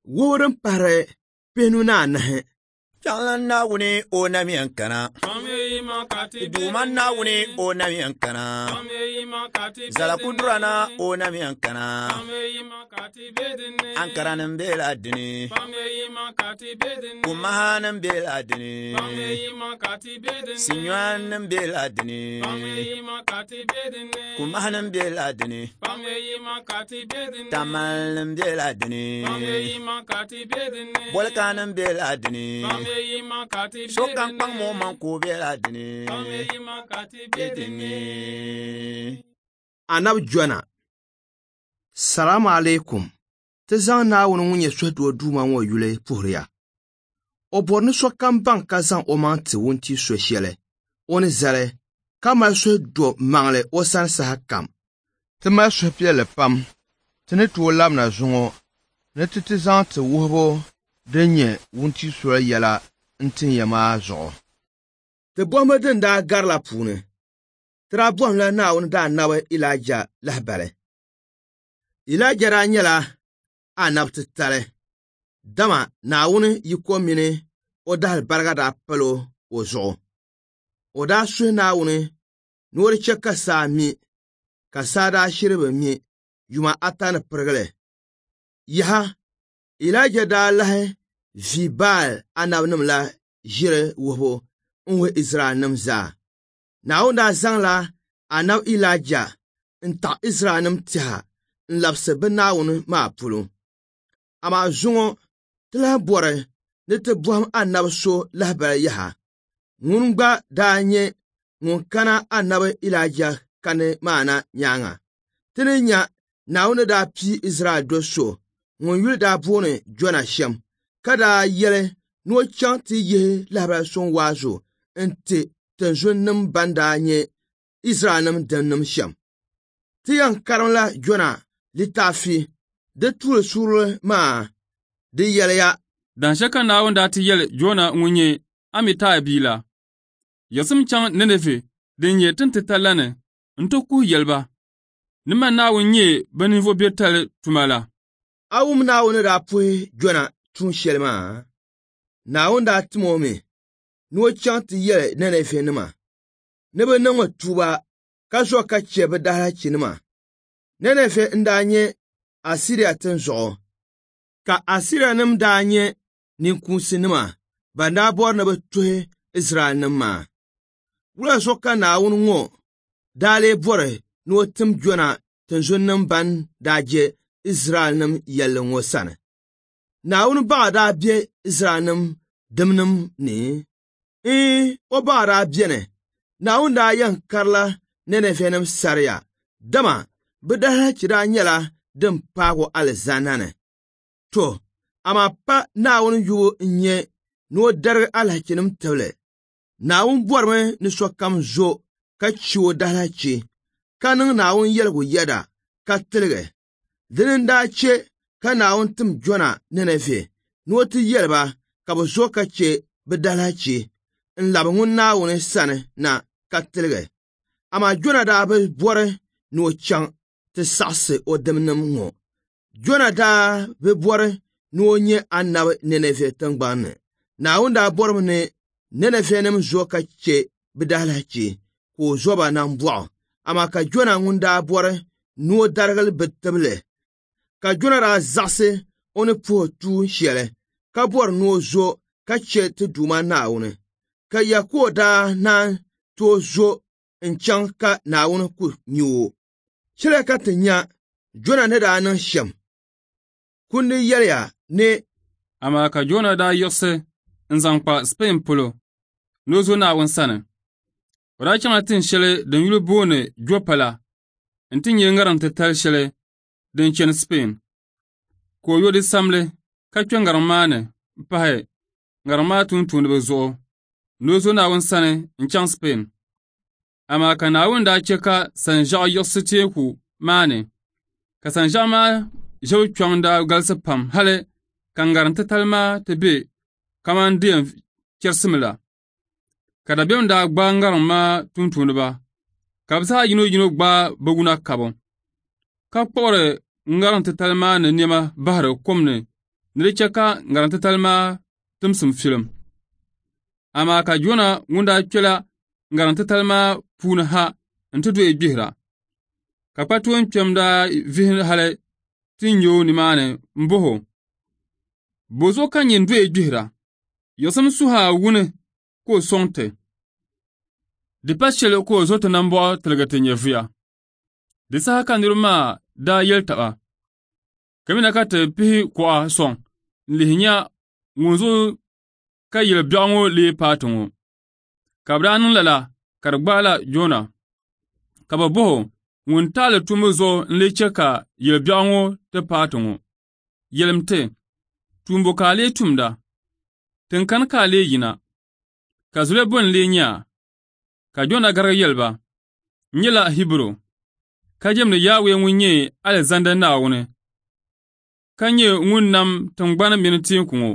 wurin pare penu na anahe. Chanlan na wuni o na miyankana. Duman na wuni o na miyankana. Zalakudura na o na miyankana. Ankaranin bela dini. Kumahanin bela dini. Sinywanin bela dini. Kumahanin bela dini. Tamalnin bela dini. Bolkanin bela dini. Shokan pang mo man ko bela dini. Anab Jona. Salamu alaikum. Te zan na wun wunye swedwo duma wo yule puhriya. O borni shokan bang ka zan o man ti wunti sweshele. Oni zale, kamal swedwo mangle o san sahakam. Te ma swepyele pam. Tene tuwo lam na zungo. Ne te zan te wuhbo. Denye wunti sura yala ntin yama zo. Te bohme den da garla pune. Tra bohme na wun da nawe Ilaja lahbale. Ilaja ra nyela anab tale. Dama na wun yiko mine o dahal barga da pelo o zo. O da su na wun nwori cheka sa mi. Ka sa da shirbe mi yuma atana pergale. Yaha Ilaja da lahe Vibal anabnum la jire wuhbo nwe Israel num za. Na onda zang la anab Ilaja nta Israel num tiha nlapse benawun ma pulu. Ama zungo tila bore nete buham anab so lahbal yaha. Ngungba da nye ngunkana anab Ilaja kane maana nyanga. Tene nya na onda da pi Israel do so. Ngun yul da bone Jona Shem. Kada yele no chanti ye labra son wazo ente tenjun num banda nye Israel num denum Shem. Tiyan karon la Jona litafi de tout sur ma de yele ya. Dan shaka na wanda ti yele Jona ngunye amita bila. Yasum chan nenefe denye tente talane ntoku yelba. Nima na wunye benivo betale tumala. Awum na wuna da pwe Jona tun shelma. Na wunda timomi. Nuwa chanti yele nenefe nima. Nebe nangwa tuba kaswa kachebe daha chinima. Nenefe ndanye Asiria tenzo. Ka Asiria nim danye ninkunsi nima. Banda bor nebe tuhe Israel nima. Wula soka na wun ngo. Dale bore nuwa tim Jona tenzo nim ban daje Israel nim yelle ngo sana. Na wun ba da bie Israel nim dimnim ni. O ba da bie ne. Na wun da yan karla nenefe nim sarya. Dama bidaha chida nyela dim pago alzanane. To, ama pa na wun yu nye no dar alhakinim tawle. Na wun borme ni so kam zo ka chiwo dalachi. Kanin na wun yelgu yada ka tilge. Dinin da che ka na wun tim Jona nenefe. No ti yelba ka bo zo ka che bidalachi. Nlabngun na wun sane na ka tilge. Ama Jona da be bore no chang te sakse o demnim ngo. Jona da be bore no nye annabe nenefe tangbane. Na wun da bormne nenefe nem zo ka che bidalachi. Ko zoba nan bwa. Ama ka Jona ngun da bore no dargal betable. Ka Jona ra zakse one po tu shele. Ka bor no zo ka che te duma na wune. Ka yako da na to zo nchang ka na wune ku nyu. Shele ka te nya Jona ne da nan Shem. Kundi yelya ne. Ama ka Jona da yokse nzangpa Spain polo. No zo na wun sana. Wada changa tin shele den yulu bone jopala. Ntin ye ngaran te tal shele den chen Spain. Ko yodi samle ka kyo ngaran mane pahe ngaran ma tun de bezo. No zo na wun sana nchang Spain. Ama ka na wun da cheka san ja yokse teku mane. Ka san ja ma jaw kyong da galsa pam hale kan ngaran te talma te be kaman dien kersimila. Kada bem da gba ngaran ma tuntun ba. Kabsa yino gba baguna kabon. Ka pore ngaran te talma ne nema bahre komne ni di chɛ ka ŋarim titali maa timsim filim. Amaa ka Jona ŋun daa kpɛla ŋarim titali maa puuni ha n-ti doyi gbihira. Ka kpatoon kpɛm daa vihi hali ti nyɛ o nimaani m-boho. Bozo ka nyin doyi gbihira, yɔsim suha wuni ka o sɔŋti. Di pa shɛli ka o zo ti nambɔɣu tiligi ti nyɛ vuya. Di saha ka niriba maa daa yɛli taba. Kamina ka ti pihi kuɣa sɔŋ n-lihi nya ŋun zo ka yili biɛɣu ŋɔ lee paati ŋɔ. Ka bɛ daa niŋ lala ka di gbaala Jona. Ka bɛ boho ŋun taali tumbu zuɣu n-lee chɛ ka yili biɛɣu ŋɔ ti paati ŋɔ. Yelimti, tumbo ka a lee tumda. Tinkani ka a lee yina. Ka zuli bɔn lee nya. Ka Jona garigi yɛliba. N-nyɛla Hibru. Ka jɛmdi Yahweh ŋun nyɛ Alizanda Naawuni. Ka nyɛ ŋun nam tingbani mini teeku ŋɔ.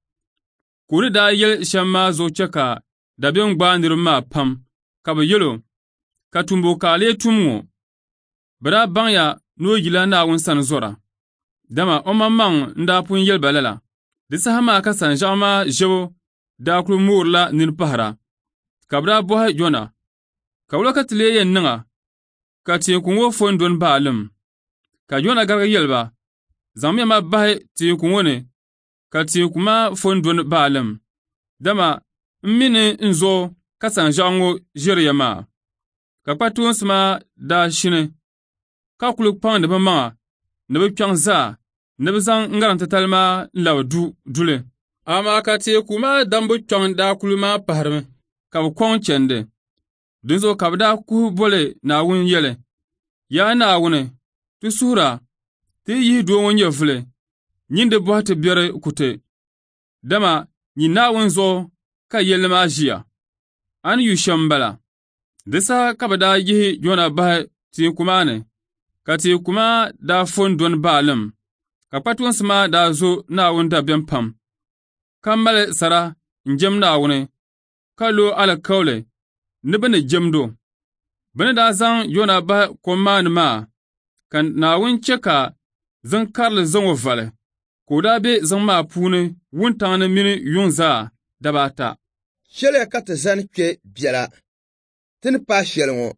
Ka o ni daa yɛli shɛm maa zuɣu chɛ ka dabiɛm gbaai niriba maa pam, ka bɛ yɛlo, ka tumbo ka a lee tum ŋɔ. Bɛ daa baŋya ni o yila Naawuni sani zɔra. Dama o maŋmaŋ n-daa pun yɛli ba lala. Di saha maa ka sanʒɛɣu maa ʒibu daa kuli moorila nini pahira. Ka bɛ daa bɔhi Jona. Ka wula ka ti lee yɛn niŋa, ka teeku ŋɔ fo n-doni baalim. Ka Jona garigi yɛliba, zaŋmiya maa bahi teeku ŋɔ ni, ka teeku maa fo n-doni baalim. Dama m-mini n-zo ka sanʒɛɣu ŋɔ ʒiriya maa. Ka kpatoonsi maa daa shini, ka kuli kpaŋdi bɛ maŋa ni bɛ kpiɔŋ zaa, ni bɛ zaŋ ŋarim titali maa n-labi duli. Amaa ka teeku maa dambu kpiɔŋ daa kuli maa pahirimi, ka bɛ kɔŋ chɛndi. Dinzuɣu ka bɛ daa kuhi boli Naawuni yɛli. Yaa Naawuni, ti suhura, ti yihi doo ŋɔ nyɛ vuli, nyindi bɔhi ti biɛri kuti. Dama nyi Naawuni zuɣu ka yɛli maa ʒiya. A ni yu shɛm bala. Di saha ka bɛ daa yihi Jona bahi teeku maa ni, ka teeku maa daa fo n-doni baalim, ka kpatoonsi maa daa zo Naawuni dabiɛm pam, ka mali sara n-jem Naawuni, ka lo alikauli ni bɛ ni jemdo. Bɛ ni daa zaŋ Jona bahi kom maa ni maa, ka Naawuni chɛ ka zin karili zaŋ o vali, ka o daa be ziŋ maa puuni wuntaŋni mini yuŋ zaa dabaata. Shɛliya ka ti zani kpe biɛla. Ti ni paai shɛli ŋɔ.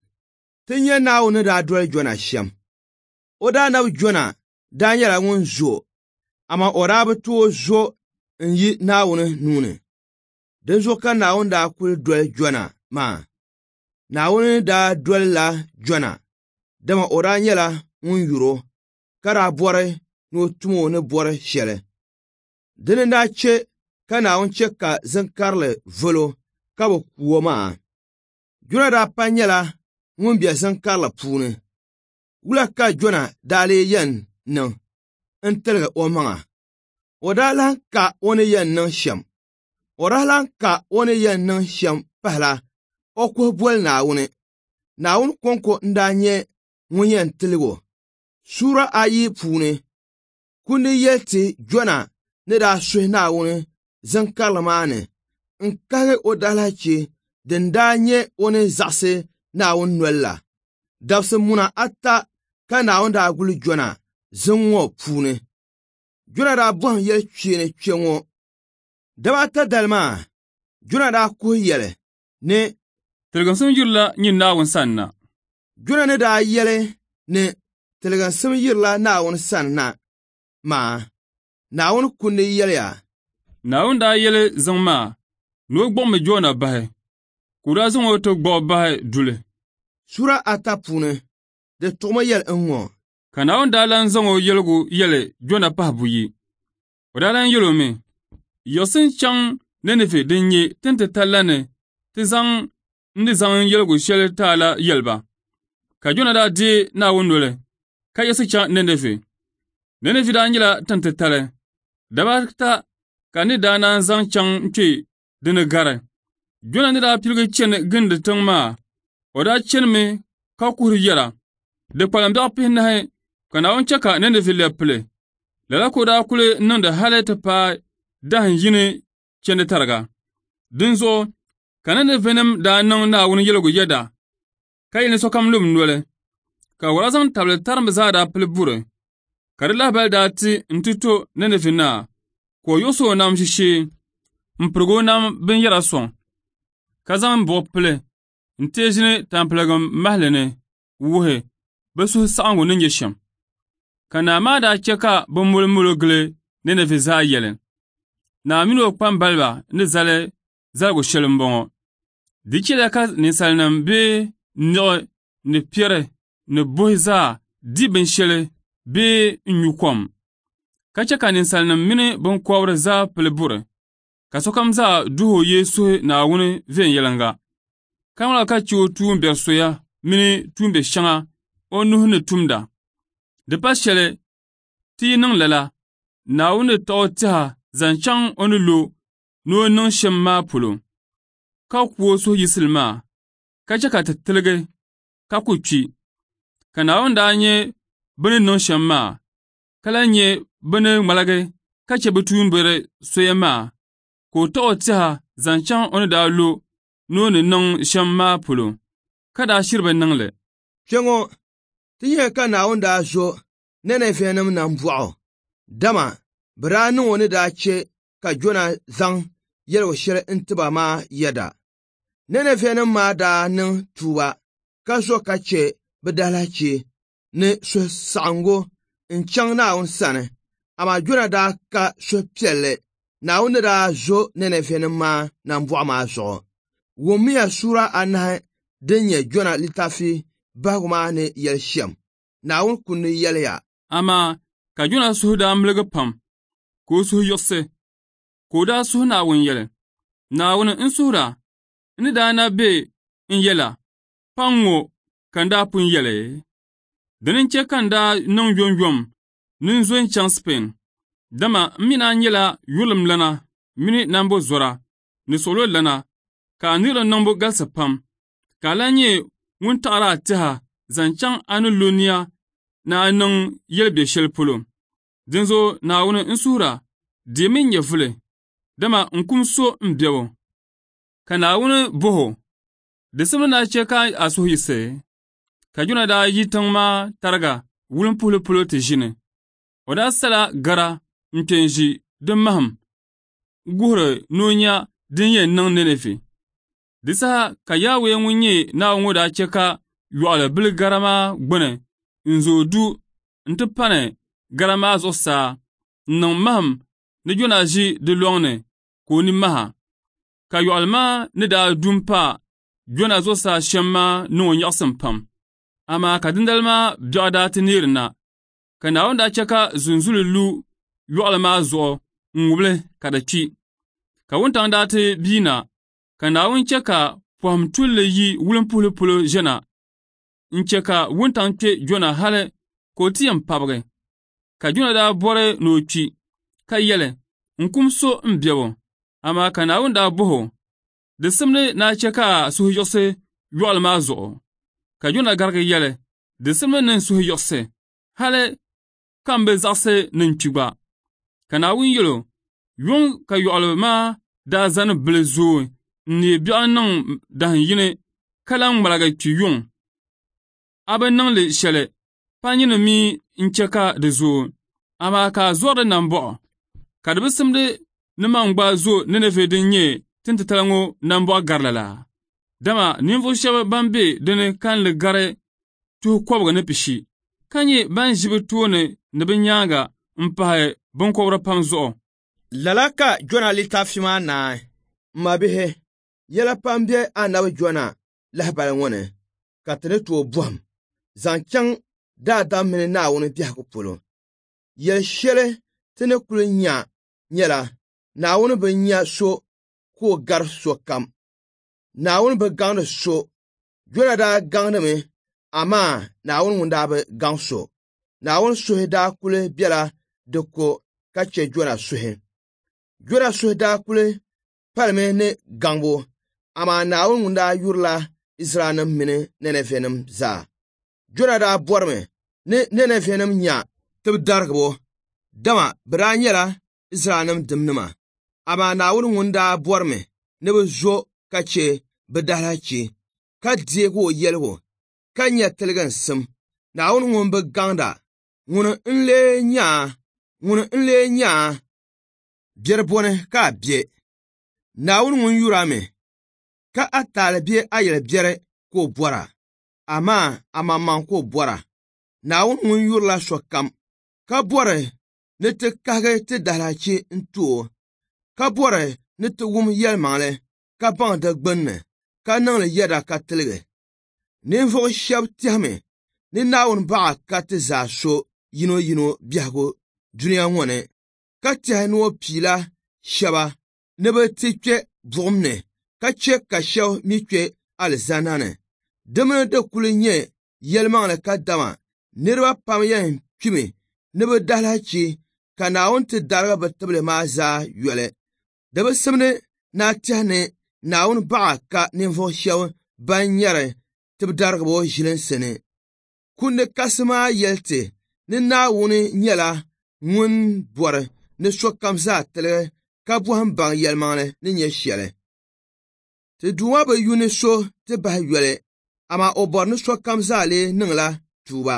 Ti nya Naawuni daa doli Jona shɛm. O daa nabi Jona daa nyɛla ŋun zo, amaa o daa bi tooi zo n-yi Naawuni nuuni. Dinzuɣu ka Naawuni daa kuli doli Jona maa. Naawuni daa dolila Jona, dama o daa nyɛla ŋun yuro, ka daa bɔri ni o tum o ni bɔri shɛli. Dini daa che ka Naawuni che ka zinkarili volo ka bi ku o maa. Jona daa pa nyɛla ŋun be zinkarili puuni. Wula ka Jona daa lee yɛn niŋ n-tiligi o maŋa. O daa lan ka o ni yɛn niŋ shɛm. O daa lan ka o ni yɛn niŋ shɛm pahila o kuhi boli Naawuni. Naawuni kɔŋko n-daa nyɛ ŋun yɛn tiligi o. Sura ayi puuni, kundi yɛli ti Jona ni daa suhi Naawuni zinkarili maa ni, n-kahi o dalachi din daa nyɛ o ni zaɣisi Naawuni noli la. Dabsi muna ata ka Naawuni daa guli Jona zin ŋɔ puuni. Jona daa bɔhim yɛli kpeeni kpe ŋɔ. Dabaata dali maa, Jona daa kuhi yɛli ni Tiliginsim yirila nyin Naawuni sani na. Jona ni daa yɛli ni tiliginsim yirila Naawuni sani na maa, Naawuni kundi yɛliya. Naawuni daa yɛli ziŋ maa, ni o gbuɣimi Jona bahi, ka o daa zaŋ o ti gbuɣi bahi duli. Sura ata puuni, di tuɣimi yɛli n-ŋɔ. Ka Naawuni daa lan zaŋ o yɛligu yɛli Jona pahi buyi. O daa lan yɛli o mi, yiɣisi n-chaŋ Ninive din nyɛ tintitali la ni ti ni zaŋ yɛligu shɛli taala yɛliba. Ka Jona daa deei Naawuni noli, ka yiɣisi chaŋ Ninive. Ninive daa nyɛla tintitali. Dabaata ka ni daa naan zaŋ chaŋ n-kpe di ni gari. Jona ni daa piligi chani gindi tiŋ maa, o daa chanimi ka kuhiri yɛra. Di kpalimbiɛɣu pihinahi ka Naawuni chɛ ka Ninive lɛbi pili. Lala ka o daa kuli niŋdi hali ti paai dahin yini chani tariga. Dinzuɣu, ka Ninivenim daa niŋ Naawuni yɛligu yɛda, ka yɛli ni sokam lum noli, ka wala zaŋ tabili tarimbi zaa daa pili buri, Ka di lahabali daa ti n-ti to Nineve na, ka o yiɣisi o nam shishee, n-pirigi o nam binyɛra sɔŋ, ka zaŋ buɣu pili, n-teei ʒini tampiligim mahali ni wuhi bɛ suhu saɣingu ni nyɛ shɛm. Ka naa maa daa chɛ ka bɛ mulimuli gili Nineve zaa yɛli. Naa mini o kpambaliba ni zali zaligu shɛli m-bɔŋɔ. Di chɛla ka ninsalinima bee niɣi ni piɛri ni buhi zaa di binshɛli bee n-nyu kom. Ka chɛ ka ninsalinima mini binkɔbiri zaa pili buri, ka sokam zaa duhi o yee suhi Naawuni viɛnyɛliŋga. Ka ŋmala ka che o tuumbiɛri mini tuumbe shɛŋa o nuhi ni tumda. Di pa shɛli ti yi niŋ lala, Naawuni ni taɣi o tɛha zaŋ chaŋ o ni lo ni o niŋ shɛm maa polo, ka ku o suhu yisili maa, ka chɛ ka ti tiligi, ka ku kpi. Ka Naawuni daa nyɛ bɛ ni niŋ shɛm maa, ka lan nyɛ bɛ ni ŋmaligi ka che bɛ tuumbiɛri soya maa, ka o taɣi o tɛha zaŋ chaŋ o ni daa lo ni o ni niŋ shɛm maa polo, ka daa shiri bɛ niŋli. Kpɛŋɔ ti nyɛ ka Naawuni daa zo Ninevenim nambɔɣu, dama bɛ daa niŋ o ni daa che ka Jona zaŋ yɛligu shɛli n-tiba maa yɛda. Ninevenim maa daa niŋ tuuba ka zo ka che bɛ dahalachi ni suhu saɣingu n-chaŋ Naawuni sani, amaa Jona daa ka suhupiɛlli Naawuni ni daa zo Ninevenim maa nambɔɣu maa zuɣu. Wummiya Sura 9 din nyɛ Jona littaafi bahigu maa ni yɛli shɛm. Naawuni kunni yɛliya. Amaa ka Jona suhu daa miligi pam, ka o suhu yiɣisi, ka o daa suhi Naawuni yɛli. Naawuni n-suhura, ni daa na be n-yɛla, pa n-ŋɔ ka n daa pun yɛli. Dini n-chɛ ka n daa niŋ yomyom ni n zo n-chaŋ Spain, dama n-mi naa nyɛla yulim lana mini nambo zɔra ni suɣulo lana, ka a niɣili niŋbu galisi pam, ka a lan nyɛ ŋun taɣiri a tɛha zaŋ chaŋ a ni lo niya ni a niŋ yɛlibe shɛli polo. Dinzo Naawuni n-suhura, deemi n-nyɛ vuli, dama n-kum so n-bɛbu. Ka Naawuni buhi o, di simdi naa chɛ ka a suhu yisi. Ka Jona daa yi tiŋ maa tariga wulim puhili polo ti ʒini. O daa sala gara n-kpe n-ʒi di mahim guhiri ni o nya din yɛn niŋ Nineve. Di saha ka Yawɛ ŋun nyɛ Naawuni ŋɔ daa chɛ ka yɔɣili bili gara maa gbuni n-zooi du n-ti pani gara maa zuɣusaa n-niŋ mahim ni Jona ʒi di lɔŋni ka o ni maha. Ka yɔɣili maa ni daa du m-pa Jona zuɣusaa shɛm maa niŋ o nyaɣisim pam. Amaa ka dindali maa biɛɣu daa ti neerina, ka Naawuni daa chɛ ka zunzuli lu yɔɣili maa zuɣu n-ŋubili ka di kpi. Ka wuntaŋ daa ti biina, ka Naawuni chɛ ka pɔhim tulli yi wulim puhili polo ʒɛna, n-chɛ ka wuntaŋ kpe Jona hali ka o ti yɛn pabigi. Ka Jona daa bɔri ni o kpi, ka yɛli, n-kum so n-bɛbu, amaa ka Naawuni daa buhi o. Di simdi naa chɛ ka suhu yiɣisi yɔɣili maa zuɣu. Ka Jona garigi yɛli, di simdi ni suhu yiɣisi, hali ka m-bi zaɣisi ni n-kpi gba. Ka Naawuni yɛli o, yuŋ ka yɔɣili maa daa zani bili zooi n-neei biɛɣu niŋ dahin yini ka lan ŋmaligi kpi yuŋ. A bi niŋli shɛli, pa nyini mi n-chɛ ka di zooi, amaa ka a zɔri di nambɔɣu, ka di bi simdi ni man gba zo Nineve din nyɛ tintitali ŋɔ nambɔɣu garila la. Dama ninvuɣu shɛba ban be dini kanli gari tuhi kɔbiga ni pishi, ka nyɛ ban ʒi bɛ tooni ni bɛ nyaaŋa m-pahi binkɔbiri pam zuɣu. Lala ka Jona littaafi maa naai, ma bihi, yɛla pam be Annabi Jona lahabali ŋɔ ni, ka ti ni tooi bɔhim, zaŋ chaŋ daadam mini Naawuni biɛhigu polo. Yɛli shɛli ti ni kuli nya nyɛla Naawuni bi nya so ka o gari so kam. Naawuni bi gaŋdi so. Jona daa gaŋdimi, amaa Naawuni ŋun daa bi gaŋ so. Naawuni suhi daa kuli bɛla di ko ka che Jona suhi. Jona suhi daa kuli palimi ni gaŋbu, amaa Naawuni ŋun daa yurila Israɛlnim mini Ninevenim zaa. Jona daa bɔrimi ni Ninevenim nya ti bi darigibu, dama bi daa nyɛla Israɛlnim dimnima. Amaa Naawuni ŋun daa bɔrimi ni bi zo ka che bi dahalachi, ka deegi o yɛligu, ka nya tiligi n-sim. Naawuni ŋun bi gaŋda, ŋun n lee nya biɛri bɔni ka a bie. Naawuni ŋun yura mi, ka a taali bie a yɛli biɛri ka o bɔra, amaa a maŋmaŋ ka o bɔra. Naawuni ŋun yurila sokam, ka bɔri ni ti kahigi ti dahalachi n tu o, ka bɔri ni ti wum yɛlimaŋli ka baŋ di gbinni, ka niŋli yɛda ka tiligi. Ninvuɣu shɛba tɛhimi ni Naawuni baɣa ka ti zaa so yino yino biɛhigu duniya ŋɔ ni, ka tɛhi ni o piila shɛba ni bɛ ti kpe buɣum ni, ka che ka shɛba mi kpe alizana ni. Di mini di kuli nyɛ yɛlimaŋli ka dama, niriba pam yɛn kpimi ni bɛ dahalachi ka Naawuni ti darigi bɛ tibili maa zaa yɔli. Di bi simdi na tɛhi ni Naawuni baɣa ka ninvuɣu shɛba ban nyɛri tibi darigibo ʒilinsi ni. Kundi kasi maa yɛli ti ni Naawuni nyɛla ŋun bɔri ni sokam zaa tiligi ka bɔhim baŋ yɛlimaŋli ni nyɛ shɛli. Ti Duuma bi yuni so ti bahi yɔli, amaa o bɔri ni sokam zaa lee niŋla tuuba.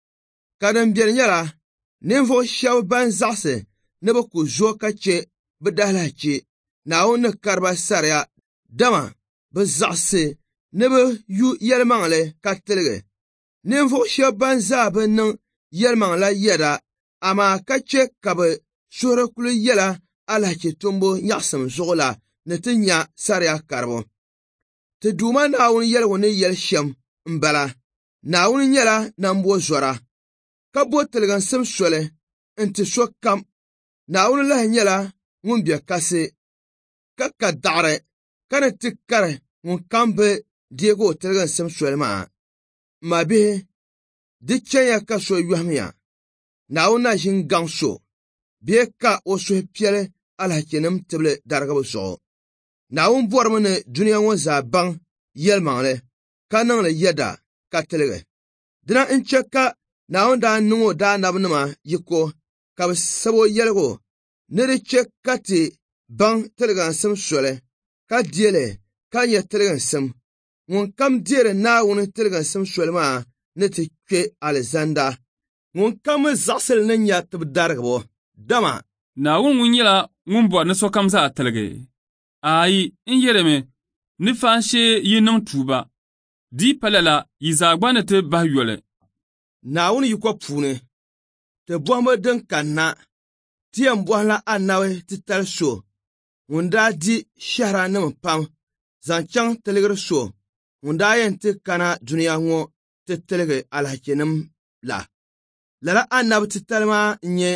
Ka din biɛni nyɛla ninvuɣu shɛba ban zaɣisi ni bɛ ku zo ka che bɛ dahalachi, Naawuni ni kariba sariya dama bɛ zaɣisi ni bɛ yu yɛlimaŋli ka tiligi. Ninvuɣu shɛba ban zaa bɛ niŋ yɛlimaŋla yɛda, amaa ka che ka bɛ suhuri kuli yɛla alahachi tumbu nyaɣisim zuɣu la ni ti nya sariya karibu. Ti Duuma Naawuni yɛligu ni yɛli shɛm m-bala. Naawuni nyɛla nambɔzɔra, ka bo tiliginsim soli n-ti sokam. Naawuni lahi nyɛla ŋun be kasi, ka ka daɣiri, ka ni ti kari ŋun kam bi deegi o tiliginsim soli maa. Ma bihi, di chanya ka so yɔhimiya. Naawuni na ʒin gaŋ so, bee ka o suhu piɛli alahachinim tibili darigibu zuɣu. Naawuni bɔrimi ni duniya ŋɔ zaa baŋ yɛlimaŋli ka niŋli yɛda ka tiligi. Dina n-che ka Naawuni daa niŋ o daanabinima yiko ka bɛ sabi o yɛligu ni di che ka ti baŋ tiliginsim soli ka deeli ka nyɛ tiliginsim. Ŋun kam deeri Naawuni tiliginsim soli maa ni ti kpe alizanda. Ŋun kam mi zaɣisili ni nya tibi darigibo dama. Naawuni ŋun nyɛla ŋun bɔri ni sokam zaa tiligi. Ayi, n yɛlimi ni faanshee yi niŋ tuuba. Dii pala la yi zaa gba ni ti bahi yɔli. Naawuni yiko puuni, ti bɔhimi din kanna, ti yɛn bɔhila Annabi titali so, ŋun daa di shɛhiranim pam, zaŋ chaŋ tiligiri so, ŋun daa yɛn ti kana duniya ŋɔ ti tiligi alahachinim la. Lala Annabi titali maa n-nyɛ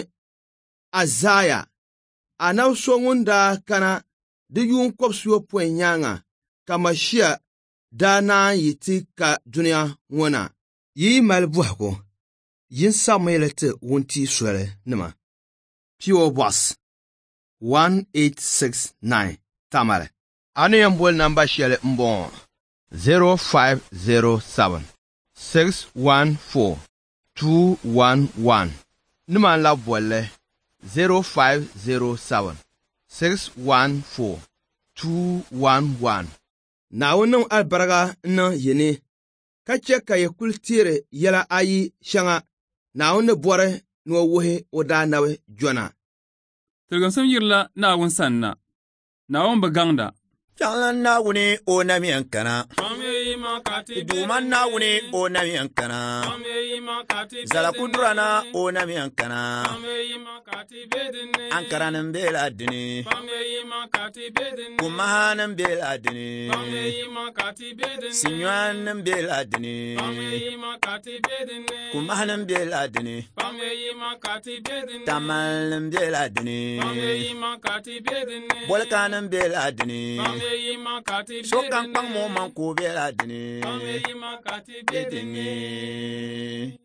Azaya, Annabi so ŋun daa kana di yuun kɔbisiyɔpɔin nyaaŋa ka Mashia daa naan yi ti ka duniya ŋɔ na. Yi mali bɔhigu, yin Samuel ti wuntii soli nima. P.O. Box 1869 Tamale. Anu yɛn boli namba shɛli m-bɔŋɔ 0507 614 211. Nima la bolli 0507 614 211. Naawuni niŋ albaraga n-niŋ yini, ka che ka yi kuli teeri yɛla ayi shɛŋa Naawuni ni bɔri ni o wuhi o daanabi jɔna. Tiliginsim yirila Naawuni sani na. Naawuni bi gaŋda. Chaŋla Naawuni o namiyan kana. Ti Duuma Naawuni o namiyan kana. Zala kudurana o namiyan kana. Ankaranim bela dini. Kumahanim bela dini. Sinywanim bela dini. Kumahanim bela dini. Tamalnim bela dini. Bolkanim bela dini. Sokan pang mo man ko bela dini.